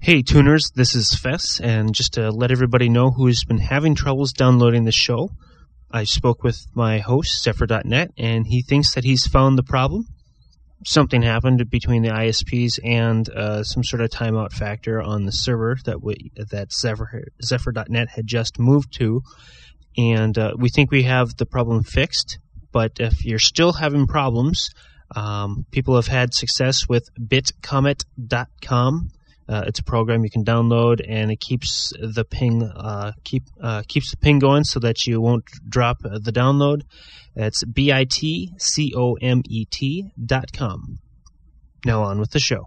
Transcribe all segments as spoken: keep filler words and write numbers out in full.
Hey tuners, this is Fess, and just to let everybody know who's been having troubles downloading the show, I spoke with my host, Zephyr dot net, and he thinks that he's found the problem. Something happened between the I S Ps and uh, some sort of timeout factor on the server that we, that Zephyr, Zephyr dot net had just moved to, and uh, we think we have the problem fixed, but if you're still having problems, um, people have had success with bitcomet dot com. Uh, it's a program you can download, and it keeps the ping uh, keep uh, keeps the ping going so that you won't drop uh, the download. It's bitcomet dot com. Now on with the show.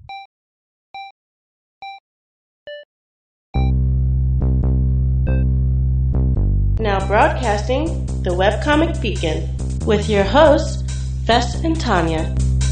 Now broadcasting the Webcomic Beacon with your hosts, Fess and Tanya.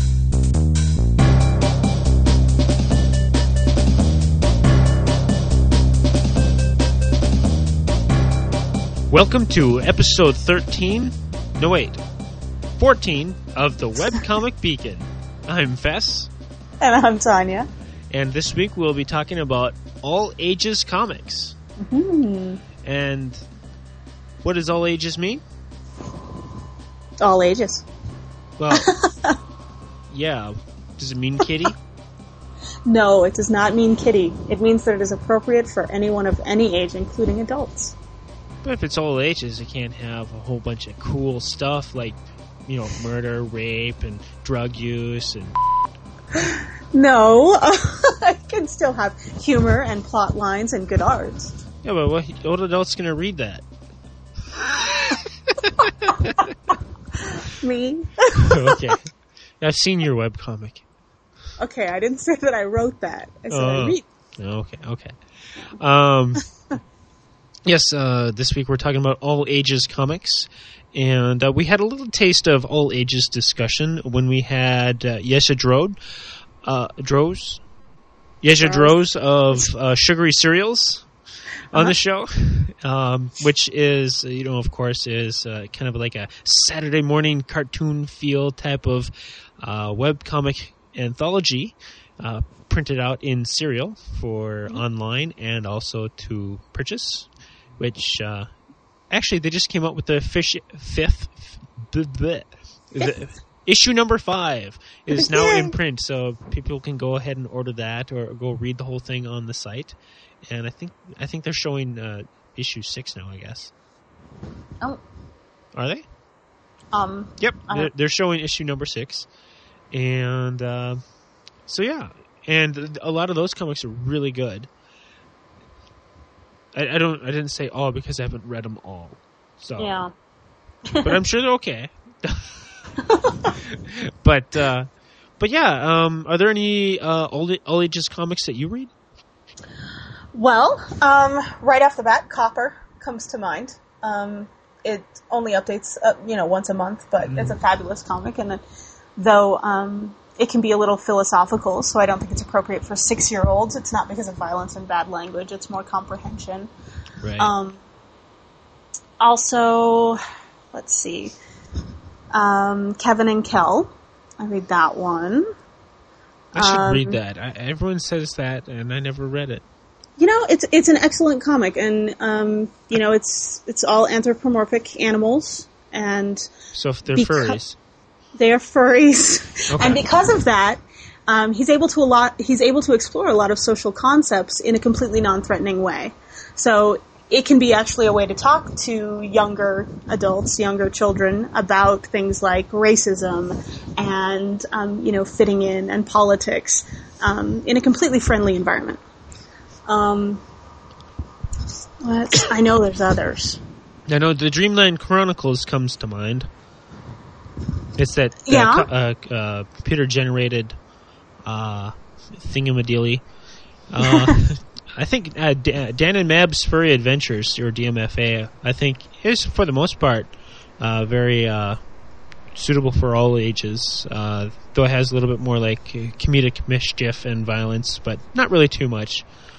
Welcome to episode thirteen, no wait, fourteen of the Webcomic Beacon. I'm Fess. And I'm Tanya. And this week we'll be talking about all ages comics. Mm-hmm. And what does all ages mean? All ages. Well, yeah. Does it mean kitty? No, it does not mean kitty. It means that it is appropriate for anyone of any age, including adults. But if it's all ages, it can't have a whole bunch of cool stuff like, you know, murder, rape, and drug use, and... No, it can still have humor and plot lines and good art. Yeah, but what, what adult's going to read that? Me? Okay. I've seen your webcomic. Okay, I didn't say that I wrote that. I said oh. I read. Okay, okay. Um... Yes, uh, this week we're talking about all ages comics, and uh, we had a little taste of all ages discussion when we had uh, Yesha Drode, uh, Droz, Yesha Droz of uh, Sugary Cereals on uh-huh. the show, um, which is, you know, of course, is uh, kind of like a Saturday morning cartoon feel type of uh, webcomic anthology, uh, printed out in serial for mm-hmm. online and also to purchase. Which, uh, actually, they just came out with the fish, fifth, bleh, bleh, the, issue number five is now in print, so people can go ahead and order that or go read the whole thing on the site. And I think I think they're showing uh, issue six now, I guess. Oh. Are they? Um. Yep, they're, they're showing issue number six. And, uh, so yeah, and a lot of those comics are really good. I, I don't. I didn't say all because I haven't read them all. So yeah, but I'm sure they're okay. but uh, but yeah, um, are there any uh, all, all ages comics that you read? Well, um, right off the bat, Copper comes to mind. Um, it only updates, uh, you know, once a month, but mm. it's a fabulous comic, and then, though. Um, It can be a little philosophical, so I don't think it's appropriate for six-year-olds. It's not because of violence and bad language. It's more comprehension. Right. Um, also, let's see. Um, Kevin and Kel. I read that one. I should um, read that. I, everyone says that, and I never read it. You know, it's it's an excellent comic, and um, you know, it's it's all anthropomorphic animals, and so if they're beca- furries. They are furries, okay. And because of that, um, he's able to a lot. He's able to explore a lot of social concepts in a completely non-threatening way. So it can be actually a way to talk to younger adults, younger children about things like racism and um, you know, fitting in and politics um, in a completely friendly environment. Um, let's, I know there's others. I know the Dreamland Chronicles comes to mind. It's that uh, yeah. uh, uh, computer-generated uh, thingamadilly. Uh, I think uh, D- Dan and Mab's Furry Adventures, or D M F A, I think is, for the most part, uh, very uh, suitable for all ages, uh, though it has a little bit more like comedic mischief and violence, but not really too much.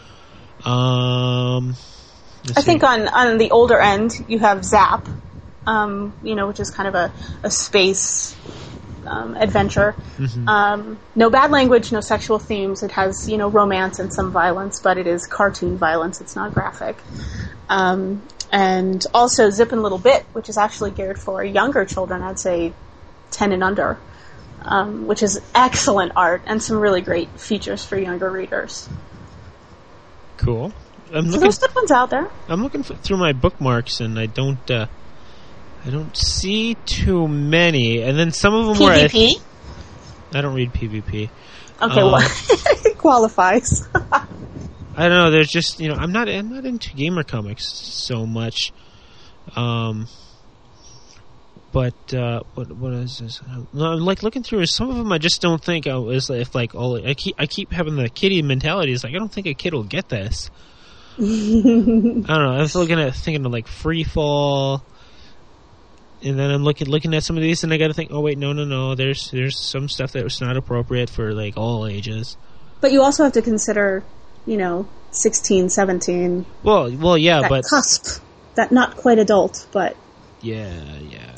Um, I see. think on, on the older end, you have Zap. Um, you know, which is kind of a, a space um, adventure. Mm-hmm. Um, no bad language, no sexual themes. It has, you know, romance and some violence, but it is cartoon violence. It's not graphic. Um, and also Zip and Little Bit, which is actually geared for younger children, I'd say ten and under, um, which is excellent art and some really great features for younger readers. Cool. I'm So looking. there's good ones out there. I'm looking f- through my bookmarks, and I don't. Uh, I don't see too many. And then some of them were. I, PvP? I don't read PvP. Okay, Um, well, it qualifies. I don't know. There's just you know I'm not I'm not into gamer comics so much. Um. But uh, what what is this? No, I'm like looking through some of them. I just don't think I was if like all I keep I keep having the kiddie mentality. It's like I don't think a kid will get this. I don't know. I was looking at thinking of like Free Fall, and then I'm looking looking at some of these, and I got to think. Oh wait, no, no, no. There's there's some stuff that was not appropriate for like all ages. But you also have to consider, you know, sixteen, seventeen. Well, well, yeah, that but cusp, that not quite adult, but yeah, yeah.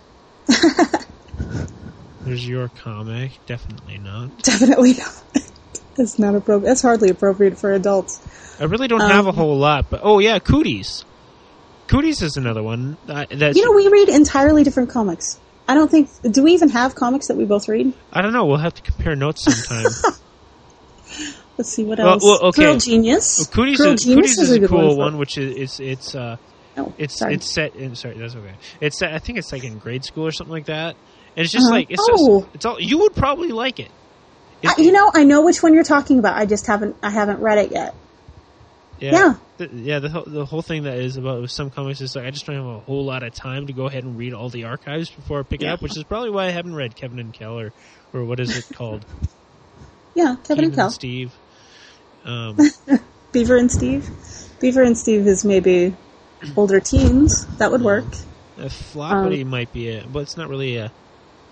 There's your comic. Definitely not. definitely not. It's not appropriate. It's hardly appropriate for adults. I really don't Um, have a whole lot, but oh yeah, Cooties. Cooties is another one. Uh, that's, You know, we read entirely different comics. I don't think. Do we even have comics that we both read? I don't know. We'll have to compare notes sometime. Let's see what Well, else. well, okay. Girl Genius. Well, Cooties, Girl is, Genius Cooties is a good cool for- one, which is it's it's uh Oh, it's sorry. it's set in sorry that's okay. It's set, I think it's like in grade school or something like that. And it's just Uh-huh. like it's Oh. just, it's all you would probably like it. I, It- you know, I know which one you're talking about. I just haven't. I haven't read it yet. Yeah, Yeah. the, yeah. The whole- the whole thing that is about with some comics is like I just don't have a whole lot of time to go ahead and read all the archives before I pick it Yeah. up, which is probably why I haven't read Kevin and Kel or, or what is it called? Yeah, Kevin and Keith Kel. Steve. Um, Beaver and Steve. Beaver and Steve is maybe older teens. That would work. uh, Floppity Um, might be a, but it's not really a.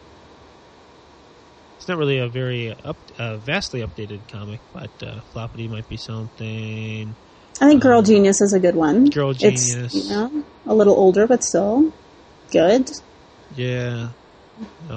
It's not really a very up, uh, vastly updated comic, but uh, Floppity might be something. I think Girl Um, Genius is a good one. Girl Genius. It's, you know, a little older, but still good. Yeah. Uh,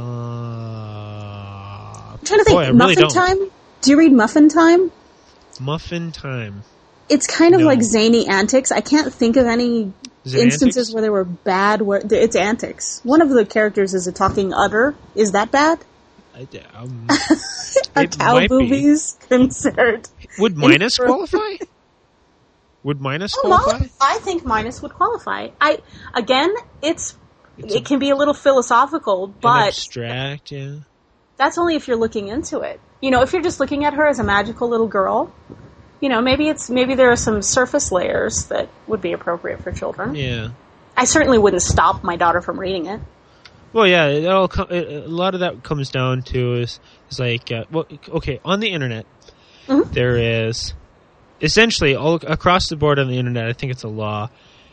I'm trying to think. boy, I really Muffin don't. Time? Do you read Muffin Time? Muffin Time. It's kind of No. like zany antics. I can't think of any Is it instances antics? where there were bad words. It's antics. One of the characters is a talking udder. Is that bad? I, um, Are It cow might be. boobies considered? would minus Inappropriate. qualify? Would minus Oh, well, qualify? I think minus would qualify. I again, it's, it can be a little philosophical, And but abstract, yeah. that's only if you're looking into it. You know, if you're just looking at her as a magical little girl, you know, maybe it's maybe there are some surface layers that would be appropriate for children. Yeah. I certainly wouldn't stop my daughter from reading it. Well, yeah, it all co- it, a lot of that comes down to is, is like, uh, well, okay, on the internet, Mhm. there is essentially all across the board on the internet. I think it's a law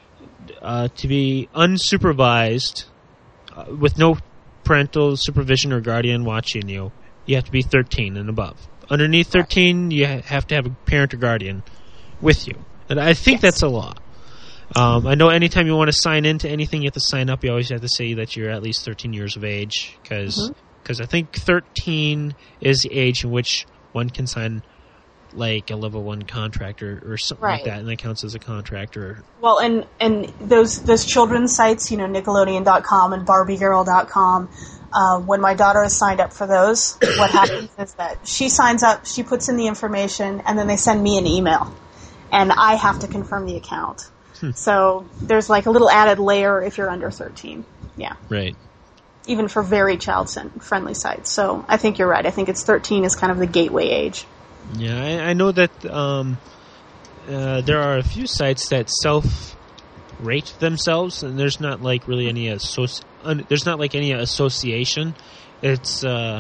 uh, to be unsupervised uh, with no parental supervision or guardian watching you. You have to be thirteen and above. Underneath thirteen, you ha- have to have a parent or guardian with you, and I think Yes. that's a law. Um, I know anytime you want to sign into anything, you have to sign up. You always have to say that you're at least thirteen years of age, because Mhm. I think thirteen is the age in which one can sign like a level one contract or, or something like Right. that, and that counts as a contract. Or Well, and and those those children's sites, you know, Nickelodeon dot com and Barbie Girl dot com. Uh, when my daughter is signed up for those, what happens is that she signs up, she puts in the information, and then they send me an email, and I have to confirm the account. Hmm. So there's like a little added layer if you're under thirteen. Yeah, right. even for very child-friendly sites. So I think you're right. I think it's thirteen is kind of the gateway age. Yeah, I, I know that um, uh, there are a few sites that self-rate themselves, and there's not like really any associ- un- there's not like any association. It's uh,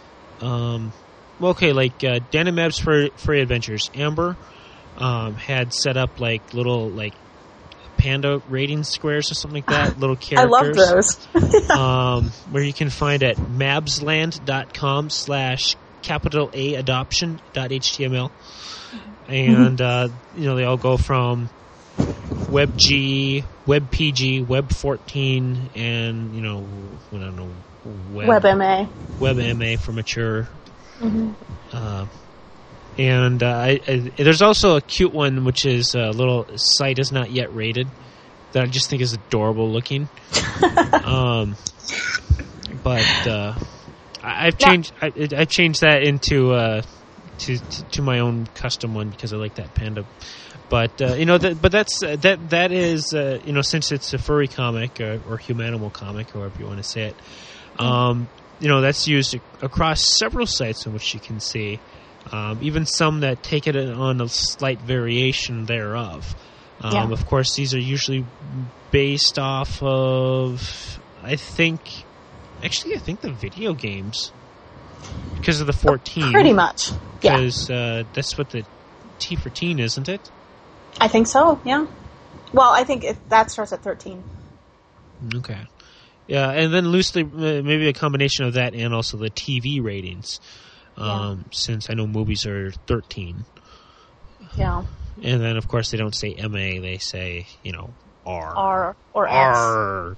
um, well, okay, like uh, Dan and Mab's Furry, Furry Adventures. Amber um, had set up like little like panda rating squares or something like that. Little I love characters. those. um, where you can find at mabsland dot com slash capital A adoption dot H T M L. And, uh, you know, they all go from WebG, WebPG, Web fourteen, and, you know, I don't know, Web, WebMA. WebMA for mature. Mm-hmm. Uh, and uh, I, I, there's also a cute one, which is a little site is not yet rated, that I just think is adorable looking. um, but uh, I, I've changed I, I've changed that into uh, to, to to my own custom one because I like that panda. But uh, you know, that, but that's uh, that that is uh, you know, since it's a furry comic or, or humanimal comic, however you want to say it, um, you know, that's used across several sites in which you can see, um, even some that take it on a slight variation thereof. Um, Yeah. Of course, these are usually based off of, I think, actually, I think the video games because of the fourteen. Pretty much. Yeah. Because uh, that's what the T for teen, isn't it? I think so, yeah. Well, I think it, that starts at thirteen. Okay. Yeah, and then loosely, uh, maybe a combination of that and also the T V ratings, um, Yeah. since I know movies are thirteen. Yeah. And then, of course, they don't say M A, they say, you know, R. R or X. R.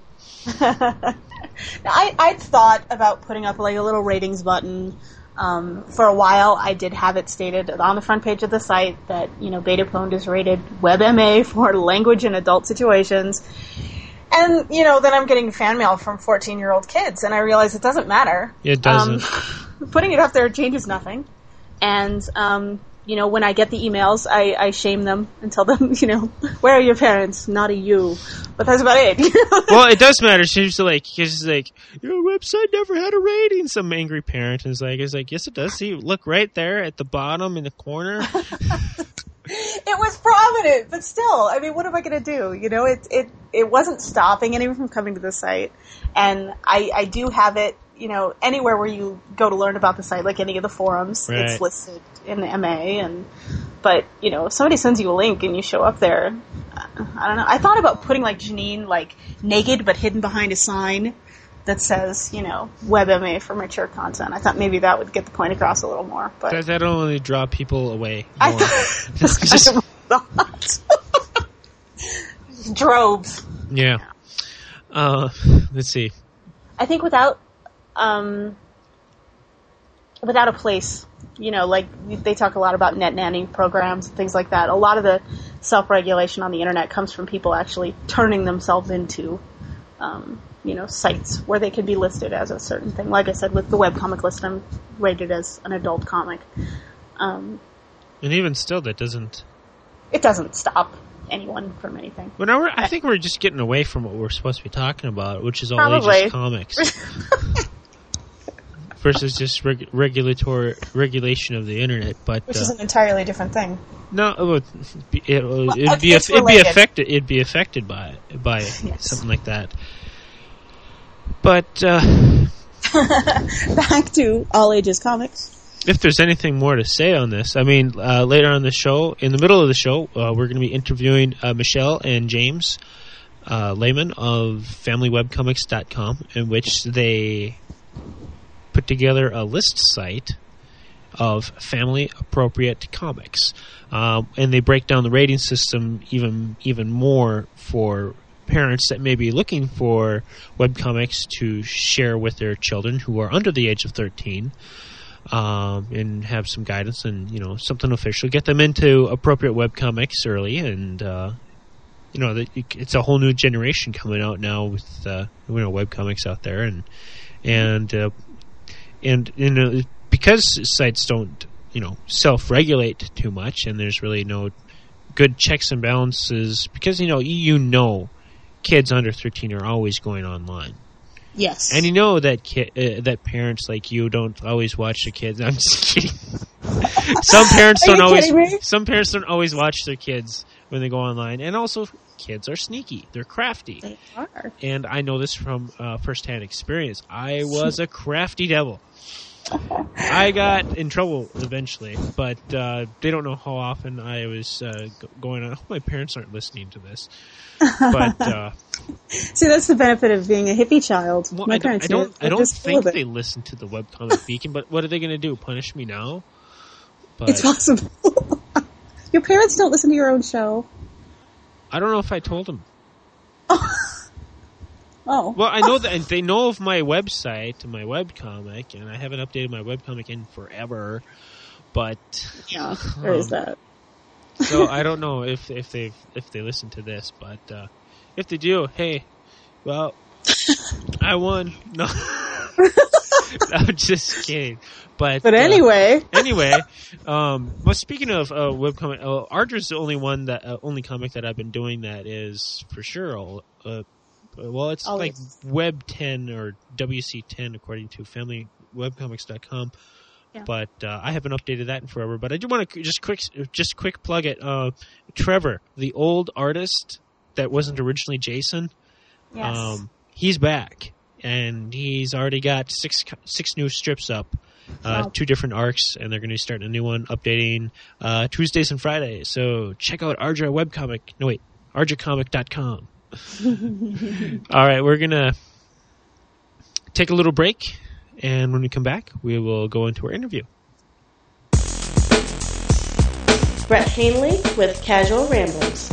I I thought about putting up like a little ratings button. Um, for a while, I did have it stated on the front page of the site that, you know, Beta Pwned is rated WebMA for language in adult situations. And, you know, then I'm getting fan mail from fourteen-year-old kids, and I realize it doesn't matter. It doesn't. Um, putting it up there changes nothing. And, um, you know, when I get the emails, I, I shame them and tell them, you know, where are your parents? Not a you. But that's about it. Well, it does matter. She's like, she's like, your website never had a rating. Some angry parent is like, is like, yes, it does. See, look right there at the bottom in the corner. It was prominent, but still, I mean, what am I going to do? You know, it it it wasn't stopping anyone from coming to the site, and I I do have it. You know, anywhere where you go to learn about the site, like any of the forums, Right. it's listed in the M A. And but you know, if somebody sends you a link and you show up there, I don't know. I thought about putting like Janine like naked but hidden behind a sign that says, you know, WebMA for mature content. I thought maybe that would get the point across a little more. But That, that'll only draw people away I more. thought that's kind of thought. Droves. Yeah. Uh, let's see. I think without um, without a place, you know, like they talk a lot about net nanny programs and things like that. A lot of the self-regulation on the internet comes from people actually turning themselves into, um, you know, sites where they can be listed as a certain thing. Like I said, with the webcomic list, I'm rated as an adult comic. Um, And even still, that doesn't... it doesn't stop anyone from anything. Well, now we're, I think we're just getting away from what we're supposed to be talking about, which is all Probably. ages comics. Versus just reg- regulatory regulation of the internet, but Which uh, is an entirely different thing. no, it would be, it, would- it'd, Well, be it's aff- it'd be related. affected. It'd be affected by it, by it, Yes. something like that. But uh, Back to all ages comics. if there's anything more to say on this, I mean, uh, later on the show, in the middle of the show, uh, we're going to be interviewing uh, Michelle and James uh, Lehman of family webcomics dot com, in which they put together a list site of family-appropriate comics. Um, and they break down the rating system even even more for parents that may be looking for webcomics to share with their children who are under the age of thirteen, um, and have some guidance and, you know, something official. Get them into appropriate webcomics early, and, uh, you know, the, it's a whole new generation coming out now with, uh, you know, webcomics out there, and, and, uh, and, you know, because sites don't, you know, self-regulate too much, and there's really no good checks and balances, because, you know, you know kids under thirteen are always going online. Yes. And you know that ki- uh, that parents like you don't always watch their kids. I'm just kidding. Some parents Are don't you always. kidding me? Some parents don't always watch their kids when they go online, and also kids are sneaky. They're crafty, They are. and I know this from uh, firsthand experience. I was a crafty devil. I got in trouble eventually, but uh, they don't know how often I was uh, g- going on. I hope my parents aren't listening to this. But uh, See, that's the benefit of being a hippie child. well, My I don't, parents I don't, did. I They're don't just full think of it. they listen to the Webcomic Beacon. But what are they going to do? Punish me now? But It's possible. Your parents don't listen to your own show. I don't know if I told them. Oh. Well, I know that and they know of my website, my webcomic, and I haven't updated my webcomic in forever. But yeah, there is um, that. So I don't know if if they if they listen to this, but uh, if they do, hey, well, I won. No, I'm just kidding. But but anyway, uh, anyway, um, well, speaking of uh, webcomic, uh, Ardra's the only one that uh, only comic that I've been doing that is for sure. All, uh, well, it's Always. like Web ten or W C ten according to family webcomics dot com. Yeah. But uh, I haven't updated that in forever. But I do want to just quick, just quick plug it. Uh, Trevor, the old artist that wasn't originally Jason, yes. um, he's back, and he's already got six six new strips up, uh, wow. two different arcs, and they're going to start a new one, updating uh, Tuesdays and Fridays. So check out Ardra webcomic. No wait, ardra comic dot com. All right, we're gonna take a little break. And when we come back, we will go into our interview. Brett Hanley with Casual Ramblings.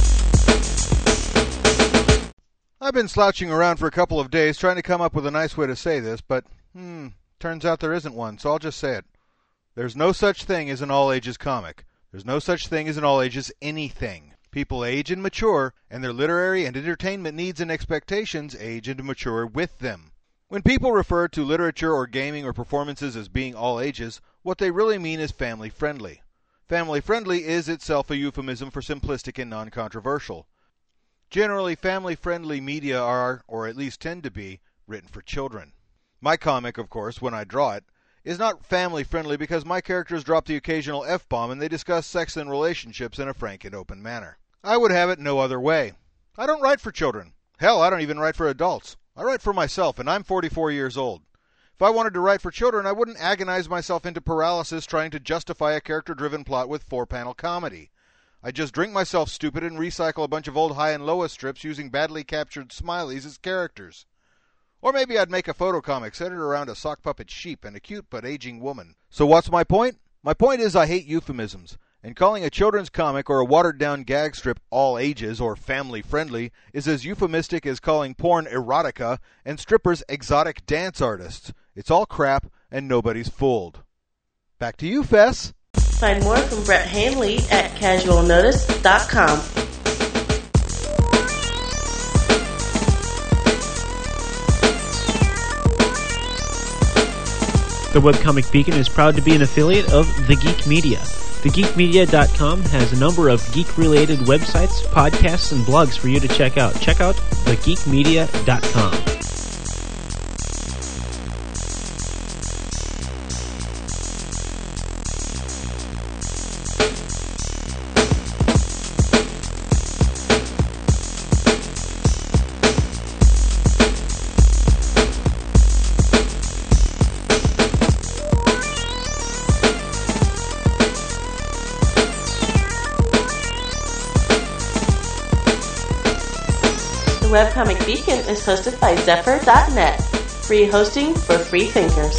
I've been slouching around for a couple of days trying to come up with a nice way to say this, but, hmm, turns out there isn't one, so I'll just say it. There's no such thing as an all-ages comic. There's no such thing as an all-ages anything. People age and mature, and their literary and entertainment needs and expectations age and mature with them. When people refer to literature or gaming or performances as being all ages, what they really mean is family-friendly. Family-friendly is itself a euphemism for simplistic and non-controversial. Generally, family-friendly media are, or at least tend to be, written for children. My comic, of course, when I draw it, is not family-friendly because my characters drop the occasional F-bomb and they discuss sex and relationships in a frank and open manner. I would have it no other way. I don't write for children. Hell, I don't even write for adults. I write for myself, and I'm forty-four years old. If I wanted to write for children, I wouldn't agonize myself into paralysis trying to justify a character-driven plot with four-panel comedy. I'd just drink myself stupid and recycle a bunch of old High and Lois strips using badly captured smileys as characters. Or maybe I'd make a photocomic centered around a sock puppet sheep and a cute but aging woman. So what's my point? My point is I hate euphemisms. And calling a children's comic or a watered-down gag strip all ages or family-friendly is as euphemistic as calling porn erotica and strippers exotic dance artists. It's all crap, and nobody's fooled. Back to you, Fess. Find more from Brett Hanley at casual notice dot com. The Webcomic Beacon is proud to be an affiliate of The Geek Media. the geek media dot com has a number of geek-related websites, podcasts, and blogs for you to check out. Check out the geek media dot com. Webcomic Beacon is hosted by Zephyr dot net, free hosting for free thinkers.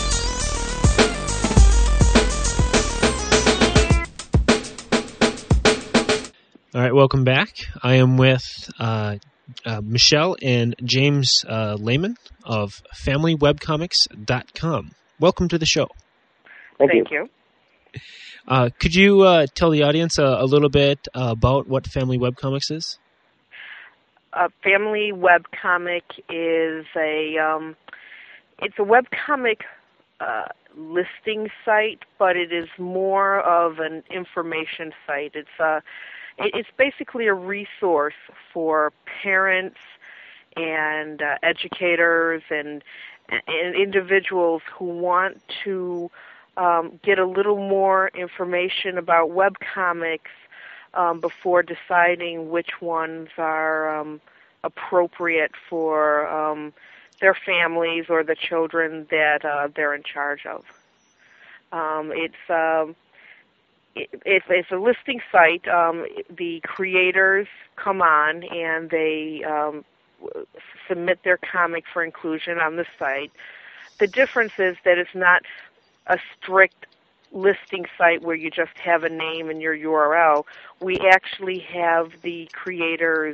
All right, welcome back. I am with uh, uh, Michelle and James uh, Lehman of family webcomics dot com. Welcome to the show. Thank, Thank you. you. Uh, could you uh, tell the audience a, a little bit uh, about what Family Webcomics is? Uh, Family Webcomic is a um, it's a webcomic uh, listing site, but it is more of an information site. It's a it's basically a resource for parents and uh, educators and, and individuals who want to um, get a little more information about webcomics um, before deciding which ones are um, appropriate for um, their families or the children that uh, they're in charge of. Um, it's um, it, it's a listing site. Um, the creators come on and they um, submit their comic for inclusion on the site. The difference is that it's not a strict listing site where you just have a name and your U R L. We actually have the creators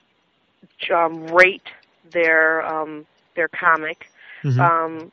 um, rate their um, their comic Mm-hmm. um,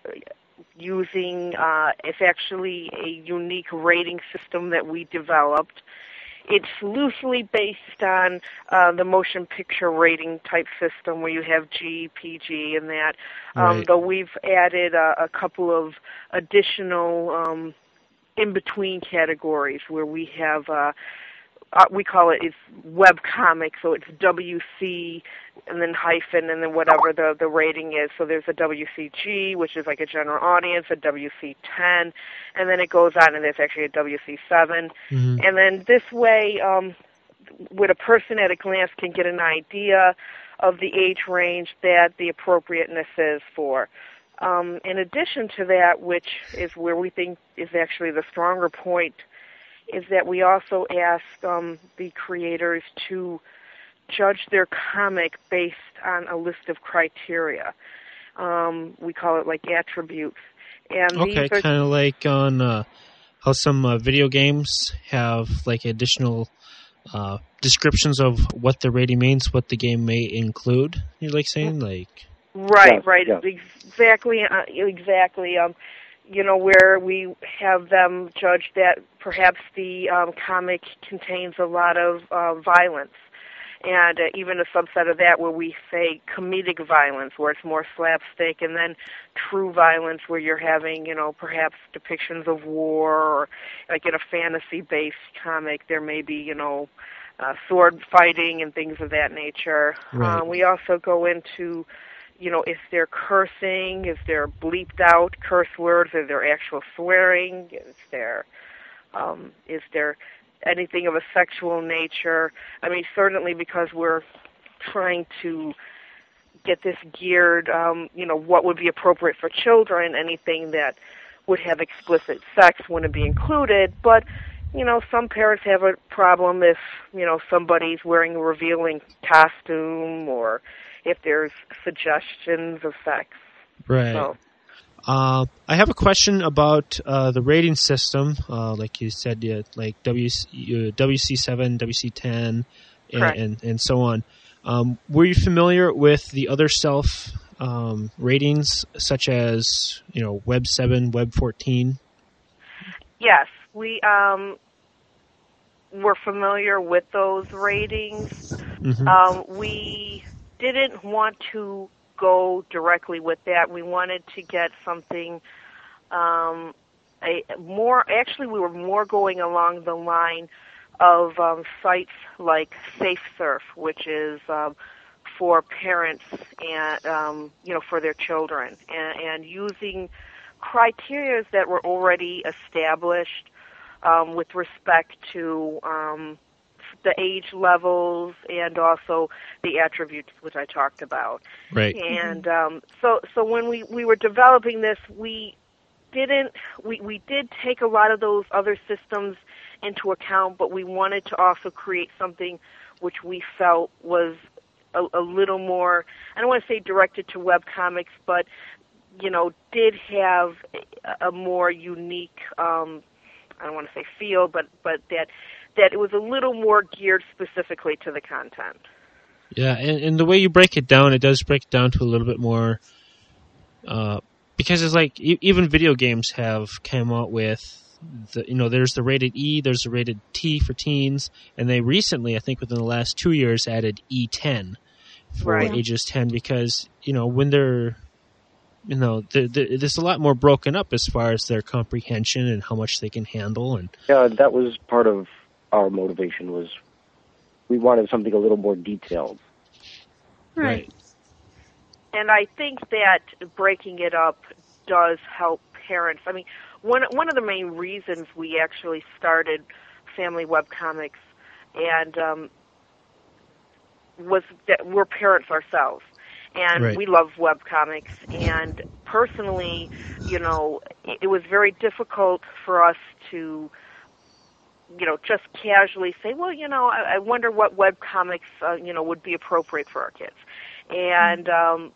using, uh, it's actually a unique rating system that we developed. It's loosely based on uh, the motion picture rating type system where you have G, P G, and that. Um, Right. Though we've added a, a couple of additional um, in-between categories where we have, uh, uh, we call it, it's web comic, so it's W C and then hyphen and then whatever the, the rating is. So there's a W C G, which is like a general audience, a W C ten, and then it goes on and there's actually a W C seven. Mm-hmm. And then this way, um, with a person at a glance can get an idea of the age range that the appropriateness is for. Um, in addition to that, which is where we think is actually the stronger point, is that we also ask um, the creators to judge their comic based on a list of criteria. Um, we call it like attributes. And Okay, these are kind of like on uh, how some uh, video games have like additional uh, descriptions of what the rating means, what the game may include. You like saying like right, Yeah, right, yeah. exactly, uh, exactly. Um, you know, where we have them judge that perhaps the um, comic contains a lot of uh, violence. And uh, even a subset of that where we say comedic violence, where it's more slapstick, and then true violence where you're having, you know, perhaps depictions of war, or like in a fantasy-based comic, there may be, you know, uh, sword fighting and things of that nature. Right. Uh, we also go into, you know, is there cursing, is there bleeped out curse words, is there actual swearing, is there, um, is there anything of a sexual nature. I mean, certainly because we're trying to get this geared, um, you know, what would be appropriate for children, anything that would have explicit sex wouldn't be included. But, you know, some parents have a problem if, you know, somebody's wearing a revealing costume or if there's suggestions of sex. right. So, Uh, I have a question about uh, the rating system. Uh, like you said, yeah, like W C, uh, W C seven, W C ten, and, Correct. and, and so on. Um, were you familiar with the other self um, ratings, such as you know Web seven, Web fourteen? yes, we um, were familiar with those ratings. Mm-hmm. Um, we didn't want to go directly with that. We wanted to get something um, a more. Actually, we were more going along the line of um, sites like SafeSurf, which is um, for parents and um, you know for their children, and, and using criteria that were already established um, with respect to um, the age levels and also the attributes which I talked about. Right. And um, so, so when we, we were developing this, we didn't we, we did take a lot of those other systems into account, but we wanted to also create something which we felt was a, a little more, I don't want to say directed to webcomics, but you know, did have a, a more unique, um, I don't want to say feel, but but that that it was a little more geared specifically to the content. Yeah, and, and the way you break it down, it does break it down to a little bit more, uh, because it's like e- even video games have come out with, the, you know, there's the rated E, there's the rated T for teens, and they recently, I think within the last two years, added E ten for Right. ages ten because, you know, when they're, you know, they're, they're, there's a lot more broken up as far as their comprehension and how much they can handle. And Yeah, that was part of our motivation, was we wanted something a little more detailed. Right. And I think that breaking it up does help parents. I mean, one one of the main reasons we actually started Family Webcomics and um, was that we're parents ourselves. And Right. we love webcomics. And personally, you know, it, it was very difficult for us to, you know, just casually say, well, you know, I, I wonder what webcomics, uh, you know, would be appropriate for our kids. And um,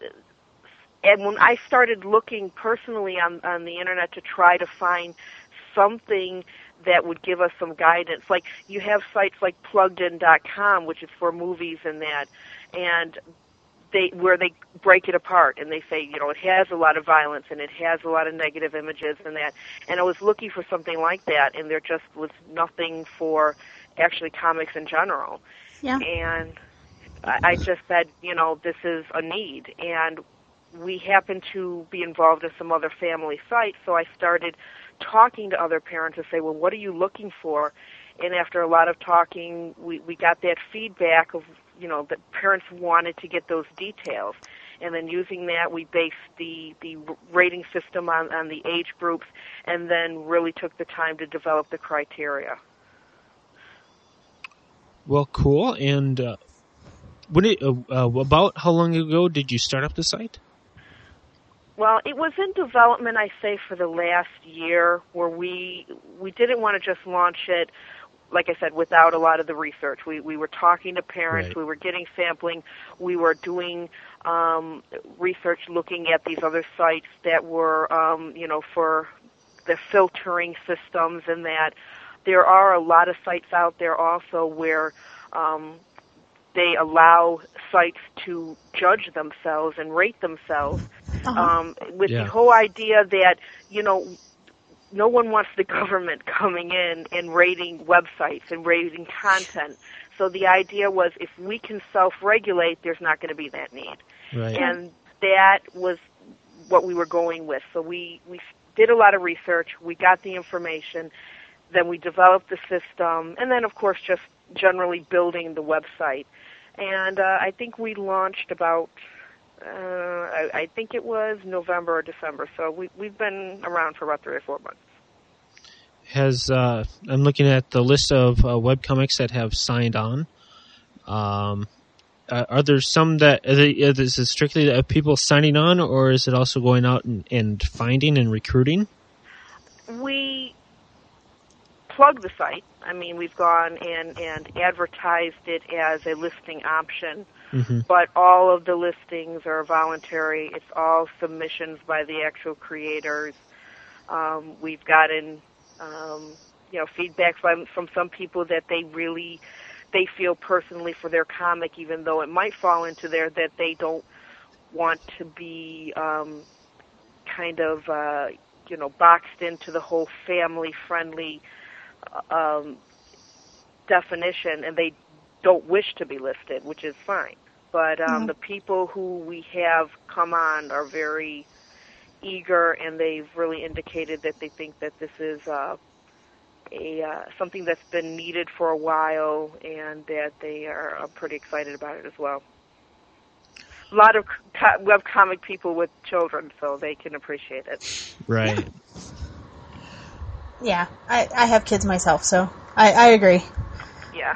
and when I started looking personally on, on the internet to try to find something that would give us some guidance. Like you have sites like plugged in dot com, which is for movies and that, and they where they break it apart and they say, you know, it has a lot of violence and it has a lot of negative images and that. And I was looking for something like that, and there just was nothing for actually comics in general. Yeah. And I just said, you know, this is a need. And we happened to be involved in some other family sites, so I started talking to other parents to say, well, what are you looking for? And after a lot of talking, we, we got that feedback of, you know, that parents wanted to get those details. And then using that, we based the, the rating system on, on the age groups, and then really took the time to develop the criteria. Well, cool. And uh, when it, uh, uh, about how long ago did you start up the site? Well, it was in development, I say, for the last year, where we we didn't want to just launch it, like I said, without a lot of the research. We we were talking to parents, Right. we were getting sampling, we were doing um, research looking at these other sites that were, um, you know, for the filtering systems and that. There are a lot of sites out there also where um, they allow sites to judge themselves and rate themselves. Uh-huh. Um, with Yeah. the whole idea that, you know, no one wants the government coming in and rating websites and rating content. So the idea was if we can self-regulate, there's not going to be that need. Right. And that was what we were going with. So we, we did a lot of research. We got the information. Then we developed the system. And then, of course, just generally building the website. And uh, I think we launched about... Uh, I, I think it was November or December, so we, we've been around for about three or four months. Has uh, I'm looking at the list of uh, webcomics that have signed on. Um, uh, are there some that are they, is it strictly uh, people signing on, or is it also going out and, and finding and recruiting? We plug the site. I mean, we've gone and, and advertised it as a listing option. Mm-hmm. But all of the listings are voluntary. It's all submissions by the actual creators. Um, we've gotten, um, you know, feedback from, from some people that they really, they feel personally for their comic, even though it might fall into there, that they don't want to be um, kind of, uh, you know, boxed into the whole family-friendly um, definition, and they don't wish to be listed, which is fine. But um, Mm-hmm. the people who we have come on are very eager, and they've really indicated that they think that this is uh, a uh, something that's been needed for a while, and that they are uh, pretty excited about it as well. A lot of co- webcomic people with children, so they can appreciate it. Right. Yeah, I, I have kids myself, so I, I agree. Yeah.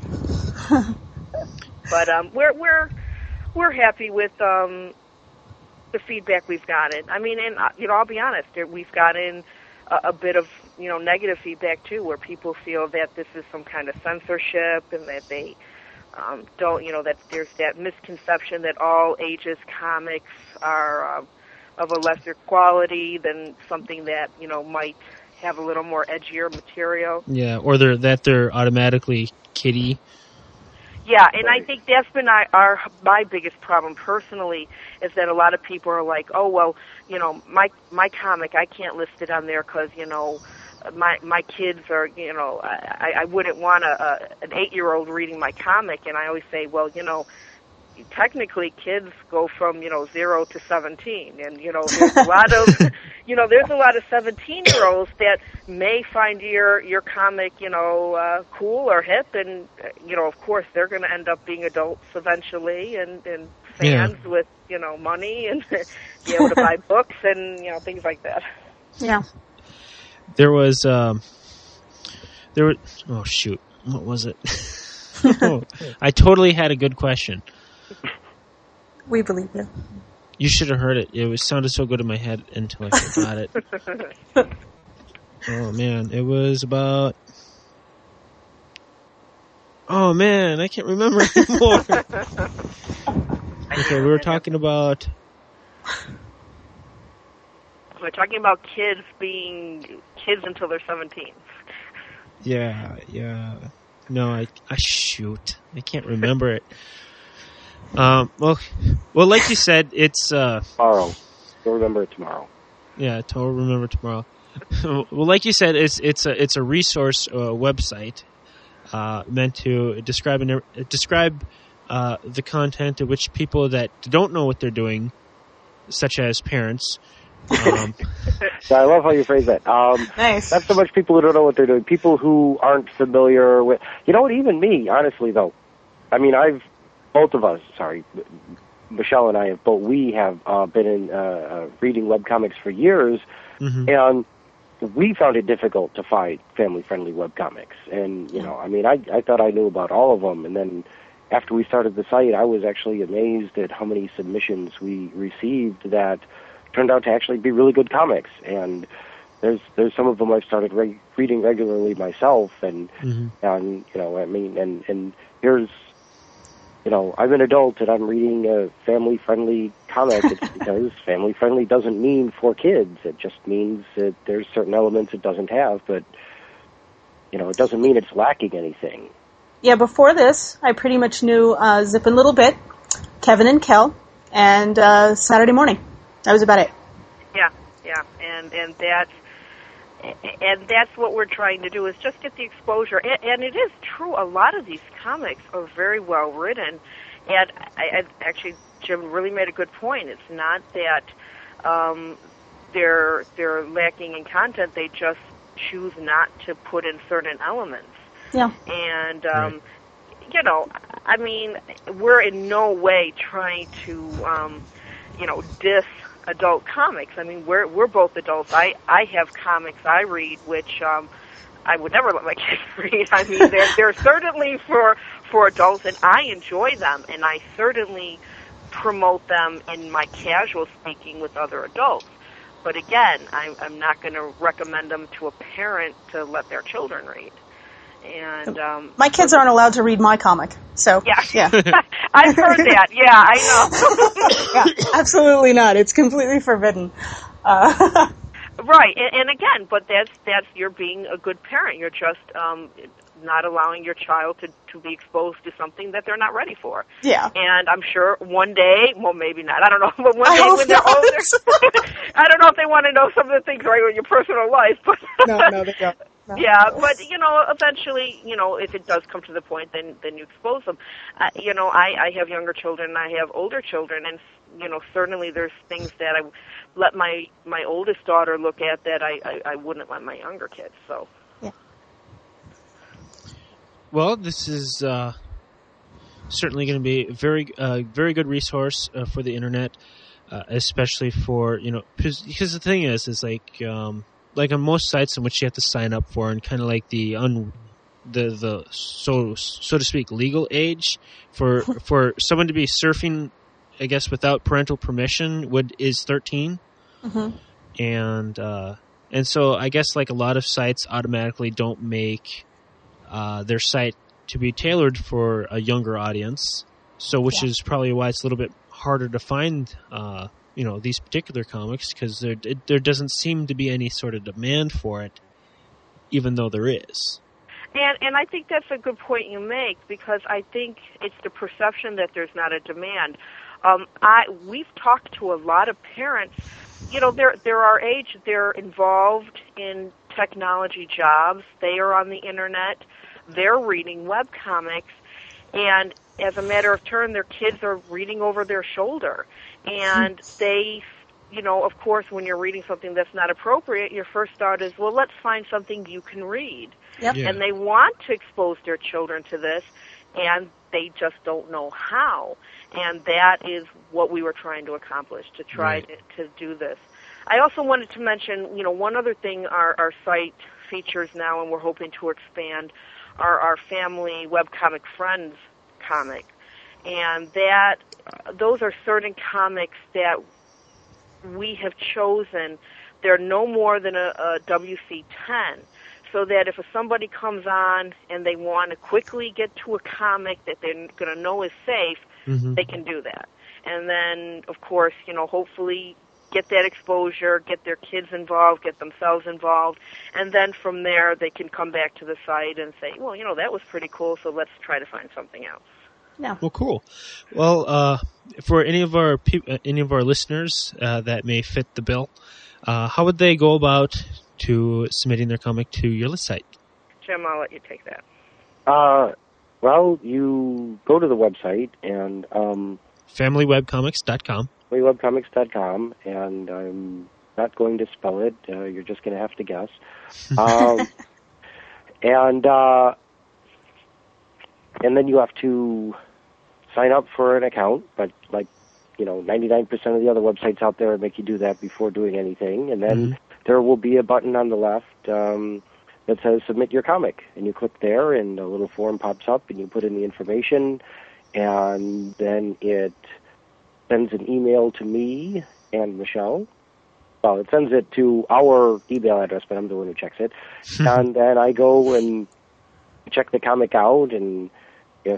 But um, we're we're we're happy with um, the feedback we've gotten. I mean, and uh, you know, I'll be honest, there- we've gotten a, a bit of you know negative feedback too, where people feel that this is some kind of censorship and that they um, don't, you know, that there's that misconception that all ages comics are uh, of a lesser quality than something that you know might have a little more edgier material. Yeah, or they're that they're automatically kiddie. Yeah, and I think that's been our, our my biggest problem personally is that a lot of people are like, oh well, you know, my my comic I can't list it on there because you know my my kids are you know I, I wouldn't want a, a an eight year old reading my comic, and I always say, well, you know, technically kids go from you know zero to seventeen, and you know there's a lot of you know there's a lot of seventeen year olds that may find your your comic you know uh, cool or hip, and uh, you know of course they're going to end up being adults eventually, and and fans Yeah. with you know money and be able to buy books and you know things like that. Yeah. There was um, there were oh shoot, what was it? Oh, I totally had a good question. We believe you. You should have heard it. It was sounded so good in my head until I forgot it. Oh man, it was about. Oh man, I can't remember anymore. Okay, we were talking about. We're talking about kids being kids until they're seventeen. Yeah, yeah. No, I, I shoot. I can't remember it. Um, well, well, like you said, it's uh, Tomorrow. You'll remember it tomorrow. Yeah, I'll remember tomorrow. Well, like you said, it's it's a it's a resource uh, website uh, meant to describe an, describe uh, the content to which people that don't know what they're doing, such as parents. Um, So I love how you phrase that. Um, Nice. Not so much people who don't know what they're doing. People who aren't familiar with. You know what? Even me, honestly, though. I mean, I've both of us. Sorry, Michelle and I have both. We have uh, been in uh, uh, reading webcomics for years, mm-hmm. and we found it difficult to find family-friendly webcomics. And you know, I mean, I I thought I knew about all of them, and then after we started the site, I was actually amazed at how many submissions we received that turned out to actually be really good comics. And there's there's some of them I've started re- reading regularly myself, and Mm-hmm. and you know, I mean, and and here's, you know, I'm an adult and I'm reading a family-friendly comic. It's because family-friendly doesn't mean for kids. It just means that there's certain elements it doesn't have, but you know, it doesn't mean it's lacking anything. Yeah, before this, I pretty much knew uh, Zip and Little Bit, Kevin and Kel, and uh, Saturday Morning. That was about it. Yeah, yeah, and and that's and that's what we're trying to do, is just get the exposure. And, and it is true, a lot of these comics are very well written, and I, I actually Jim really made a good point. It's not that um, they're they're lacking in content; they just choose not to put in certain elements. Yeah. And um, Right. you know, I mean, we're in no way trying to um, you know diss adult comics. I mean, we're we're both adults. I, I have comics I read which um, I would never let my kids read. I mean, they're they're certainly for for adults, and I enjoy them, and I certainly promote them in my casual speaking with other adults. But again, I'm I'm not going to recommend them to a parent to let their children read. And um, My kids aren't allowed to read my comic, so yeah, yeah. I've heard that. Yeah, I know. Yeah, absolutely not. It's completely forbidden. Uh, Right, and, and again, but that's that's you're being a good parent. You're just um, not allowing your child to, to be exposed to something that they're not ready for. yeah. And I'm sure one day, well, maybe not. I don't know, but one I day hope when they're not. older, I don't know if they want to know some of the things right in your personal life, but No, no, they don't. No. yeah, but you know, eventually, you know, if it does come to the point, then then you expose them. Uh, you know, I I have younger children, I have older children, and you know, certainly there's things that I let my my oldest daughter look at that I I, I wouldn't let my younger kids. So. Well, this is uh, certainly going to be a very, uh, very good resource uh, for the internet, uh, especially for, you know, because the thing is, is like, um, like on most sites in which you have to sign up for, and kind of like the un, the the so so to speak legal age for for someone to be surfing, I guess, without parental permission would is thirteen, Mm-hmm. and uh, and so I guess like a lot of sites automatically don't make Uh, their site to be tailored for a younger audience, so which Yeah. is probably why it's a little bit harder to find, uh, you know, these particular comics, because there it, there doesn't seem to be any sort of demand for it, even though there is. And and I think that's a good point you make, because I think it's the perception that there's not a demand. Um, I we've talked to a lot of parents. You know, they're they're our age. They're involved in technology jobs. They are on the internet. They're reading webcomics, and as a matter of turn, their kids are reading over their shoulder. And they, you know, of course, when you're reading something that's not appropriate, your first thought is, well, let's find something you can read. Yep. Yeah. And they want to expose their children to this, and they just don't know how. And that is what we were trying to accomplish, to try Right. to, to do this. I also wanted to mention, you know, one other thing our, our site features now, and we're hoping to expand, are our family webcomic friends comic. And that, those are certain comics that we have chosen. They're no more than a, a W C ten. So that if somebody comes on and they want to quickly get to a comic that they're going to know is safe, Mm-hmm. they can do that. And then, of course, you know, hopefully get that exposure, get their kids involved, get themselves involved, and then from there they can come back to the site and say, well, you know, that was pretty cool, so let's try to find something else. Yeah. Well, cool. Well, uh, for any of our pe- uh, any of our listeners uh, that may fit the bill, uh, how would they go about to submitting their comic to your list site? Jim, I'll let you take that. Uh, well, you go to the website and um, family web comics dot com. family web comics dot com, and I'm not going to spell it. Uh, you're just going to have to guess. Um, and uh, and then you have to sign up for an account, but like, you know, ninety-nine percent of the other websites out there make you do that before doing anything. And then mm-hmm. there will be a button on the left um, that says submit your comic. And you click there, and a little form pops up, and you put in the information, and then it sends an email to me and Michelle. Well, it sends it to our email address, but I'm the one who checks it. And then I go and check the comic out, and if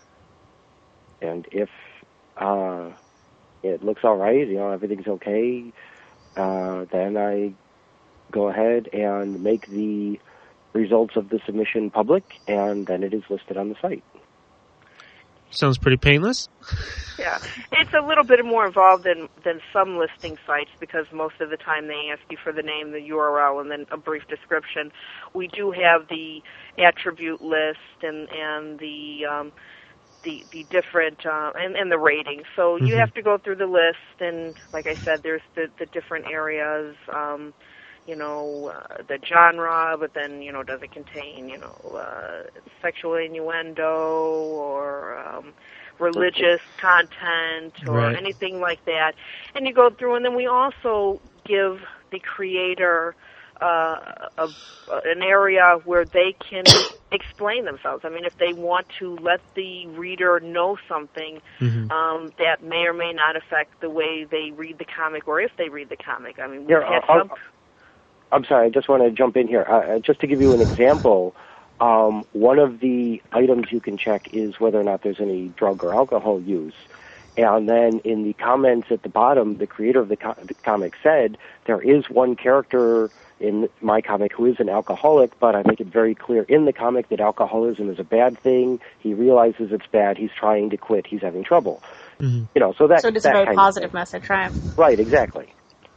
and if uh, it looks all right, you know, everything's okay, uh, then I go ahead and make the results of the submission public, and then it is listed on the site. Sounds pretty painless. Yeah, it's a little bit more involved than than some listing sites, because most of the time they ask you for the name, the U R L, and then a brief description. We do have the attribute list and and the um, the the different uh, and and the rating. So you mm-hmm. have to go through the list, and like I said, there's the the different areas. Um, you know, uh, the genre, but then, you know, does it contain, you know, uh, sexual innuendo or um, religious content or right. anything like that. And you go through, and then we also give the creator uh, a, an area where they can explain themselves. I mean, if they want to let the reader know something mm-hmm. um, that may or may not affect the way they read the comic, or if they read the comic. I mean, we've Here, had I'll, some... I'll, I'm sorry, I just want to jump in here. Uh, just to give you an example, um, one of the items you can check is whether or not there's any drug or alcohol use. And then in the comments at the bottom, the creator of the, co- the comic said, there is one character in my comic who is an alcoholic, but I make it very clear in the comic that alcoholism is a bad thing. He realizes it's bad. He's trying to quit. He's having trouble. Mm-hmm. You know, so that, so it's that a very kind positive message, right? Right, exactly.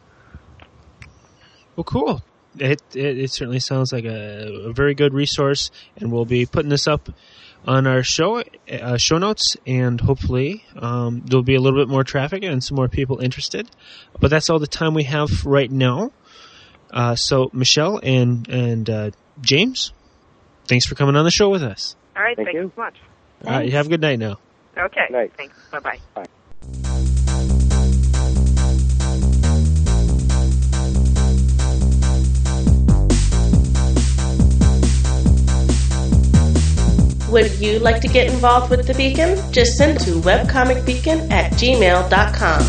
Well, cool. It, it it certainly sounds like a, a very good resource, and we'll be putting this up on our show uh, show notes, and hopefully um, there'll be a little bit more traffic and some more people interested. But that's all the time we have right now. Uh, so, Michelle and and uh, James, thanks for coming on the show with us. All right, Thank thanks you. so much. All right, you have a good night now. Okay, night. Thanks. Bye-bye. Bye. Would you like to get involved with the Beacon? Just send to webcomicbeacon at gmail dot com.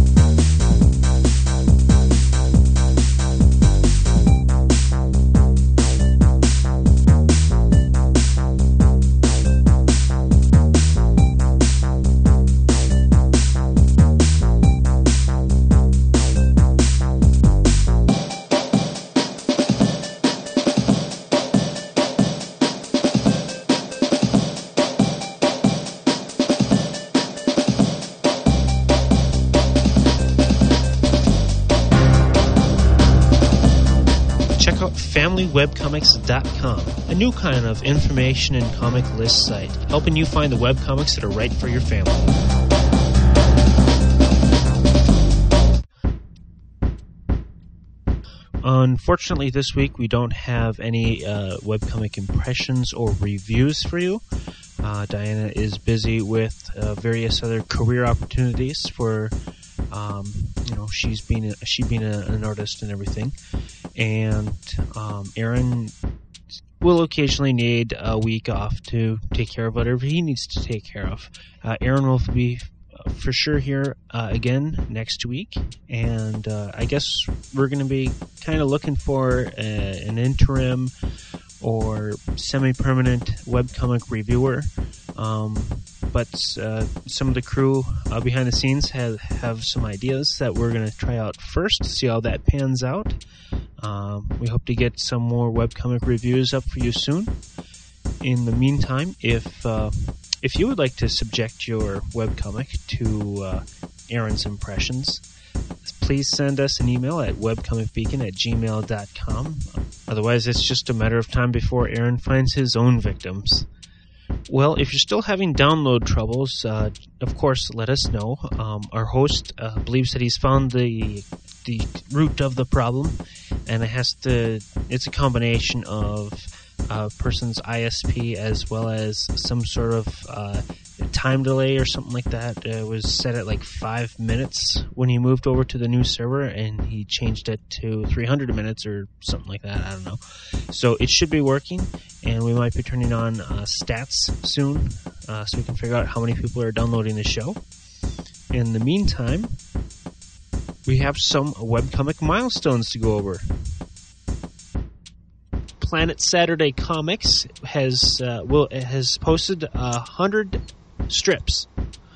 family web comics dot com, a new kind of information and comic list site, helping you find the webcomics that are right for your family. Unfortunately, this week we don't have any uh, webcomic impressions or reviews for you. Uh, Diana is busy with uh, various other career opportunities for, um, you know, she's being a, she being a, an artist and everything. And um, Aaron will occasionally need a week off to take care of whatever he needs to take care of. Uh, Aaron will be uh, for sure here uh, again next week, and uh, I guess we're going to be kind of looking for a, an interim or semi-permanent webcomic reviewer. Um, but uh, some of the crew uh, behind the scenes have, have some ideas that we're going to try out first, see how that pans out. Um, we hope to get some more webcomic reviews up for you soon. In the meantime, if uh, if you would like to subject your webcomic to uh, Aaron's impressions, please send us an email at webcomicbeacon at gmail dot com. Otherwise, it's just a matter of time before Aaron finds his own victims. Well, if you're still having download troubles, uh, of course, let us know. Um, our host uh, believes that he's found the the root of the problem, and it has to. It's a combination of a person's I S P as well as some sort of uh, time delay or something like that. It was set at like five minutes when he moved over to the new server, and he changed it to three hundred minutes or something like that. I don't know. So it should be working, and we might be turning on uh, stats soon, uh, so we can figure out how many people are downloading the show. In the meantime, we have some webcomic milestones to go over. Planet Saturday Comics has uh, will has posted a hundred strips,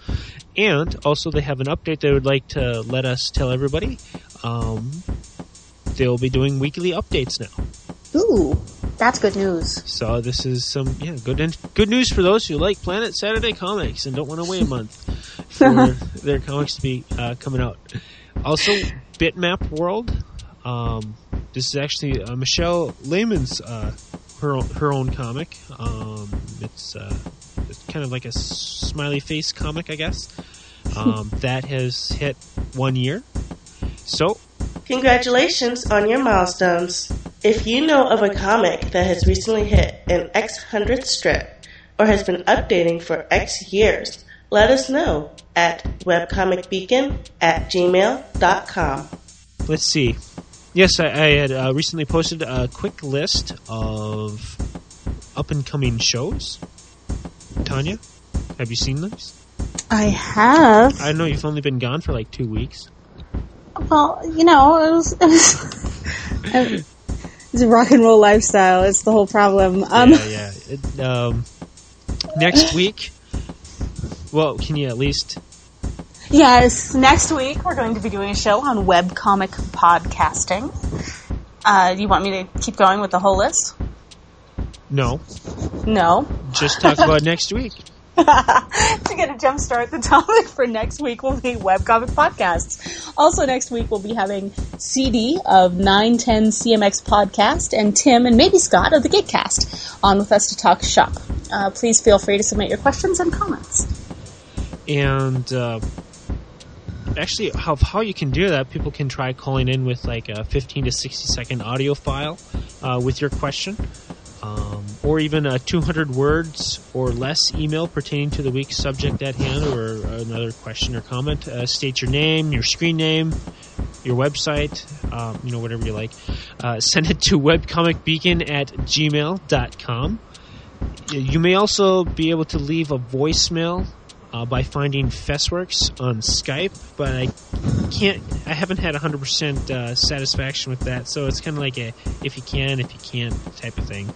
and also they have an update they would like to let us tell everybody. Um, they'll be doing weekly updates now. Ooh, that's good news. So this is some yeah good in- good news for those who like Planet Saturday Comics and don't want to wait a month for their comics to be uh, coming out. Also, Bitmap World. Um, this is actually uh, Michelle Lehman's uh, her her own comic. Um, it's, uh, it's kind of like a smiley face comic, I guess. Um, that has hit one year. So, congratulations on your milestones. If you know of a comic that has recently hit an X hundredth strip or has been updating for X years, let us know at webcomicbeacon at gmail dot com. Let's see. Yes, I, I had uh, recently posted a quick list of up-and-coming shows. Tanya, have you seen these? I have. I know you've only been gone for like two weeks. Well, you know, it was, it was, it's a rock and roll lifestyle. It's the whole problem. Um, yeah, yeah. It, um, next week, well, can you at least... Yes, next week we're going to be doing a show on webcomic podcasting. Uh, do you want me to keep going with the whole list? No. No. Just talk about next week. To get a jump start, the topic for next week will be webcomic podcasts. Also next week we'll be having C D of nine ten C M X podcast and Tim and maybe Scott of the Gigcast on with us to talk shop. Uh, please feel free to submit your questions and comments. And... Uh, Actually, how how you can do that, people can try calling in with like a fifteen to sixty second audio file uh, with your question, um, or even a two hundred words or less email pertaining to the week's subject at hand, or another question or comment. Uh, state your name, your screen name, your website, um, you know, whatever you like. Uh, send it to webcomicbeacon at gmail dot com. You may also be able to leave a voicemail Uh, by finding Festworks on Skype, but I can't. I haven't had one hundred percent uh, satisfaction with that, so it's kind of like a if you can, if you can't type of thing.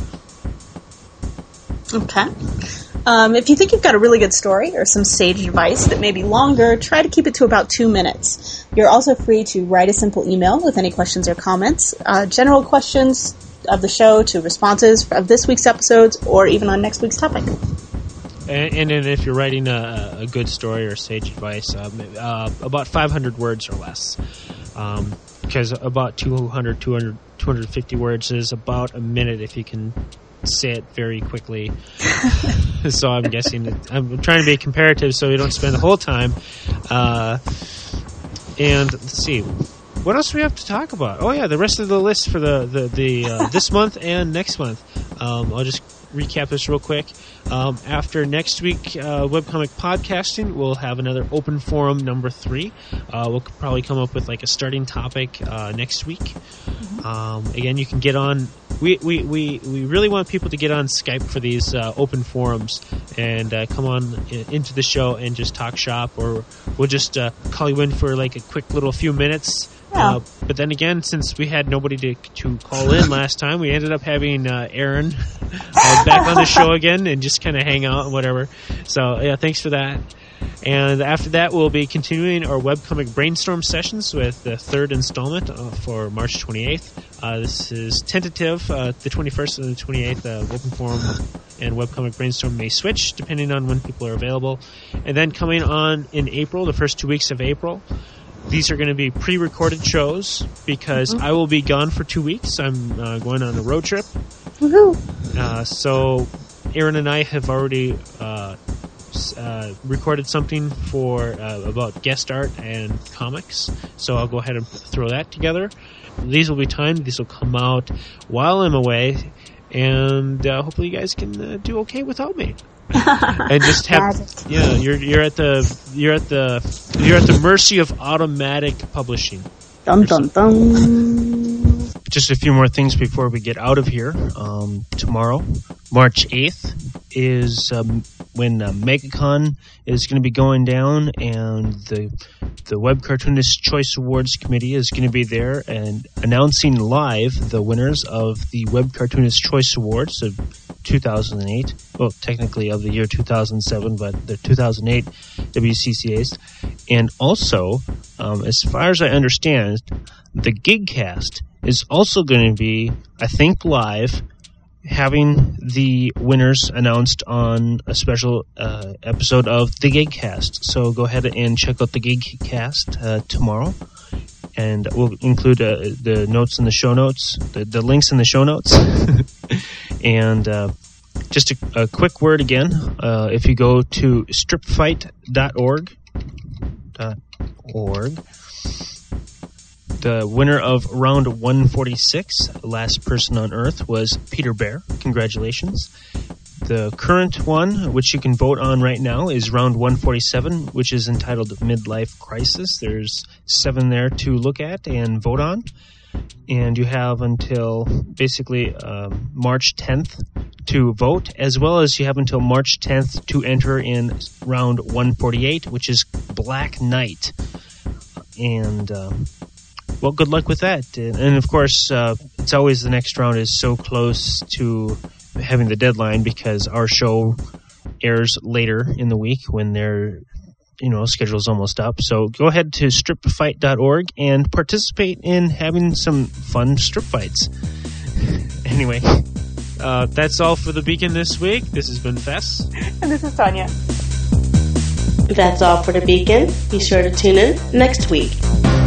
Okay. Um, if you think you've got a really good story or some sage advice that may be longer, try to keep it to about two minutes. You're also free to write a simple email with any questions or comments, uh, general questions of the show to responses of this week's episodes, or even on next week's topic. And, and then if you're writing a, a good story or sage advice, uh, uh, about five hundred words or less. Um, because about two hundred, two hundred, two hundred fifty words is about a minute if you can say it very quickly. So I'm guessing that I'm trying to be comparative so we don't spend the whole time. Uh, and let's see. What else do we have to talk about? Oh, yeah, the rest of the list for the, the, the uh, this month and next month. Um, I'll just recap this real quick. Um, after next week, uh, webcomic podcasting, we'll have another open forum number three. Uh, we'll probably come up with like a starting topic uh, next week. Mm-hmm. Um, again, you can get on. We, we, we, we really want people to get on Skype for these uh, open forums and uh, come on into the show and just talk shop, or we'll just uh, call you in for like a quick little few minutes Yeah. Uh, but then again, since we had nobody to to call in last time, we ended up having uh, Aaron uh, back on the show again and just kind of hang out and whatever. So, yeah, thanks for that. And after that, we'll be continuing our webcomic brainstorm sessions with the third installment uh, for March twenty-eighth. Uh, this is tentative. Uh, the twenty-first and the twenty-eighth, uh, Open Forum and webcomic brainstorm may switch depending on when people are available. And then coming on in April, the first two weeks of April, these are going to be pre-recorded shows because mm-hmm. I will be gone for two weeks. I'm uh, going on a road trip. Woohoo! Uh, so Aaron and I have already uh, uh, recorded something for uh, about guest art and comics. So I'll go ahead and throw that together. These will be timed. These will come out while I'm away, and uh, hopefully you guys can uh, do okay without me. And just have yeah, you're you're at the you're at the you're at the mercy of automatic publishing. Dun dun dun. Just a few more things before we get out of here. Um, tomorrow, March eighth, is um, when uh, MegaCon is going to be going down, and the the Web Cartoonist Choice Awards Committee is going to be there and announcing live the winners of the Web Cartoonist Choice Awards of two thousand eight. Well, technically of the year two thousand seven, but the two thousand eight W C C As. And also, um, as far as I understand, the GigCast is also going to be, I think, live, having the winners announced on a special uh, episode of the GigCast. So go ahead and check out the GigCast uh, tomorrow. And we'll include uh, the notes in the show notes, the, the links in the show notes. And uh, just a, a quick word again. Uh, if you go to strip fight dot org, .org, the winner of round one forty-six, Last Person on Earth, was Peter Bear. Congratulations. The current one, which you can vote on right now, is round one forty-seven, which is entitled Midlife Crisis. There's seven there to look at and vote on. And you have until basically um, March tenth to vote, as well as you have until March tenth to enter in round one forty-eight, which is Black Knight. And... Um, Well, good luck with that. And, of course, uh, it's always the next round is so close to having the deadline because our show airs later in the week when their, you know, schedule's almost up. So go ahead to strip fight dot org and participate in having some fun strip fights. Anyway, uh, that's all for the Beacon this week. This has been Fess. And this is Tanya. That's all for the Beacon. Be sure to tune in next week.